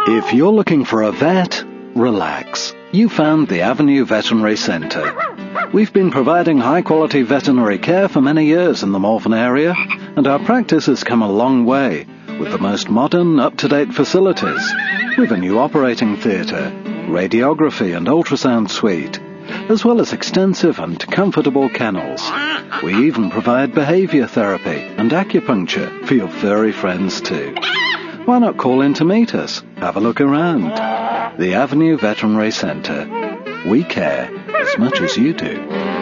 If you're looking for a vet, relax. You found the Avenue Veterinary Centre. We've been providing high-quality veterinary care for many years in the Malvern area, and our practice has come a long way with the most modern, up-to-date facilities. We've a new operating theatre, radiography and ultrasound suite, as well as extensive and comfortable kennels. We even provide behaviour therapy and acupuncture for your furry friends too. Why not call in to meet us? Have a look around. The Avenue Veterinary Centre. We care as much as you do.